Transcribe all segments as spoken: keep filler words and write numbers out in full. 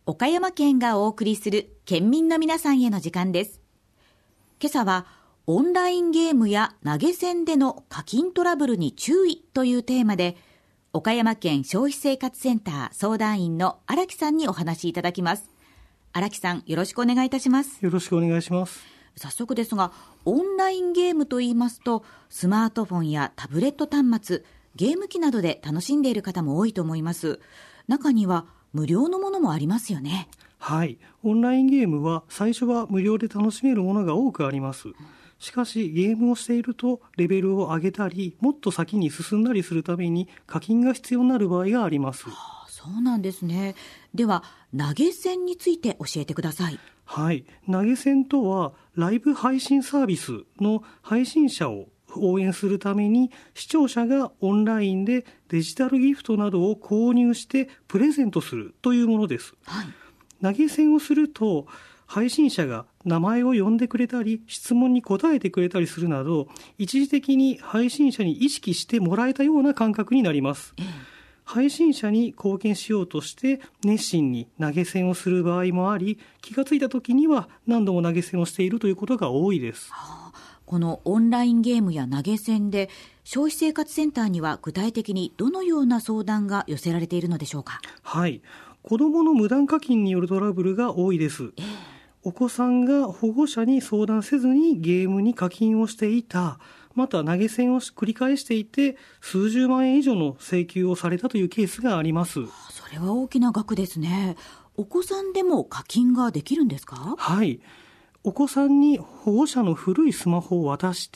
岡山県がお送りする県民の皆さんへの時間です。今朝はオンラインゲームや投げ銭での課金トラブルに注意というテーマで、岡山県消費生活センター相談員の荒木さんにお話しいただきます。荒木さん、よろしくお願いいたします。 よろしくお願いします。 早速ですが、オンラインゲームといいますと、スマートフォンやタブレット端末、ゲーム機などで楽しんでいる方も多いと思います。中には無料のものもありますよね。 はい、オンラインゲームは最初は無料で楽しめるものが多くあります。しかしゲームをしているとレベルを上げたり、もっと先に進んだりするために課金が必要になる場合があります。はあ、そうなんですね。では投げ銭について教えてください。 はい、投げ銭とはライブ配信サービスの配信者を応援するために視聴者がオンラインでデジタルギフトなどを購入してプレゼントするというものです。 はい、 投げ銭をすると配信者が名前を呼んでくれたり質問に答えてくれたりするなど、一時的に配信者に意識してもらえたような感覚になります。 ええ、 配信者に貢献しようとして熱心に投げ銭をする場合もあり、気がついた時には何度も投げ銭をしているということが多いです。 はあ、このオンラインゲームや投げ銭で消費生活センターには具体的にどのような相談が寄せられているのでしょうか。 はい、子どもの無断課金によるトラブルが多いです。 えー、 お子さんが保護者に相談せずにゲームに課金をしていた、また投げ銭を繰り返していて数十万円以上の請求をされたというケースがあります。 それは大きな額ですね。お子さんでも課金ができるんですか？ はい、お子さんに保護者の古いスマホを渡して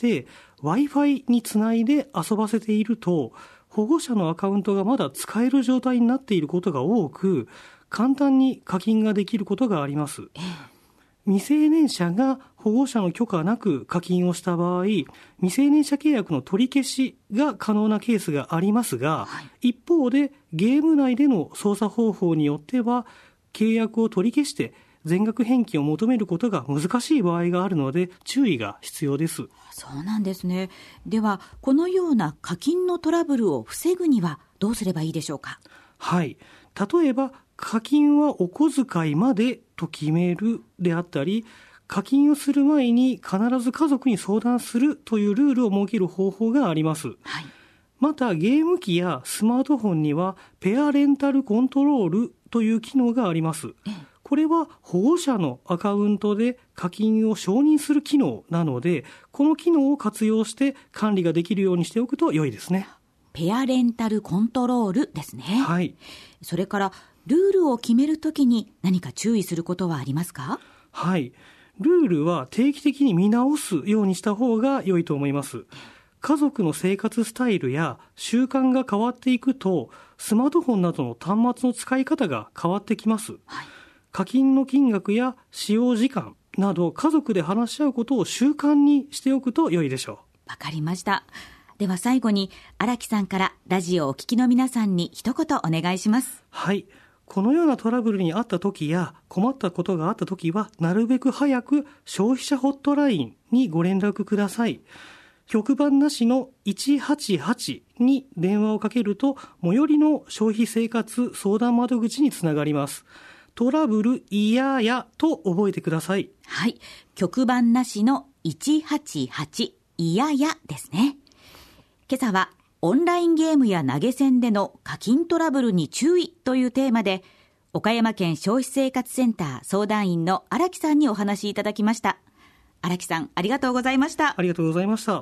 Wi-Fi につないで遊ばせていると、保護者のアカウントがまだ使える状態になっていることが多く、簡単に課金ができることがあります。 ええ、 未成年者が保護者の許可なく課金をした場合、未成年者契約の取り消しが可能なケースがありますが、 はい、 一方でゲーム内での操作方法によっては契約を取り消して全額返金を求めることが難しい場合があるので注意が必要です。 そうなんですね。ではこのような課金のトラブルを防ぐにはどうすればいいでしょうか？ はい、例えば課金はお小遣いまでと決めるであったり、課金をする前に必ず家族に相談するというルールを設ける方法があります。 はい、 またゲーム機やスマートフォンにはペアレンタルコントロールという機能があります。 ええ、 これは保護者のアカウントで課金を承認する機能なので、この機能を活用して管理ができるようにしておくと良いですね。 ペアレンタルコントロールですね。 はい。 それからルールを決めるときに何か注意することはありますか？ はい。ルールは定期的に見直すようにした方が良いと思います。家族の生活スタイルや習慣が変わっていくと、スマートフォンなどの端末の使い方が変わってきます。 はい、 課金の金額や使用時間など家族で話し合うことを習慣にしておくと良いでしょう。わかりました。では最後に荒木さんからラジオをお聞きの皆さんに一言お願いします。 はい。このようなトラブルにあった時や困ったことがあった時は、なるべく早く消費者ホットラインにご連絡ください。局番なしのいちはちはちに電話をかけると、最寄りの消費生活相談窓口につながります。トラブルいややと覚えてください。 はい。局番なしのいちはちはちいややですね。今朝はオンラインゲームや投げ銭での課金トラブルに注意というテーマで、岡山県消費生活センター相談員の荒木さんにお話しいただきました。荒木さん、ありがとうございました。 ありがとうございました。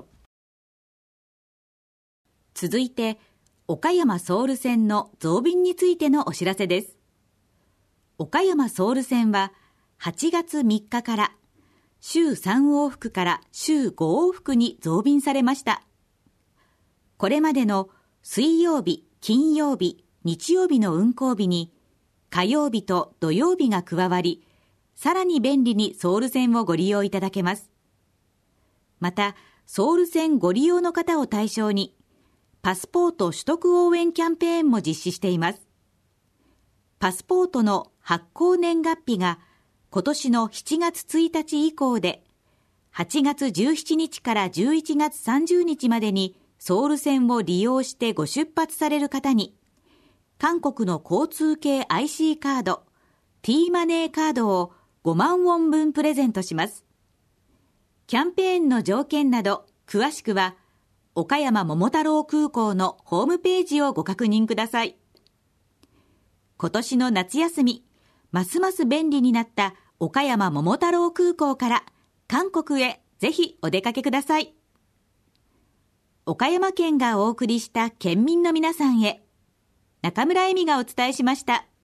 続いて、岡山ソウル線の増便についてのお知らせです。岡山ソウル線ははちがつみっかから週さん往復から週ご往復に増便されました。これまでの水曜日、金曜日、日曜日の運行日に火曜日と土曜日が加わり、さらに便利にソウル線をご利用いただけます。また、ソウル線ご利用の方を対象にパスポート取得応援キャンペーンも実施しています。パスポートの発行年月日が今年のしちがつついたち以降で、はちがつじゅうしちにちからじゅういちがつさんじゅうにちまでにソウル線を利用してご出発される方に、韓国の交通系 アイシー カード、 T マネーカードをごまんウォン分プレゼントします。キャンペーンの条件など詳しくは岡山桃太郎空港のホームページをご確認ください。今年の夏休み、ますます便利になった岡山桃太郎空港から韓国へぜひお出かけください。岡山県がお送りした県民の皆さんへ、中村恵美がお伝えしました。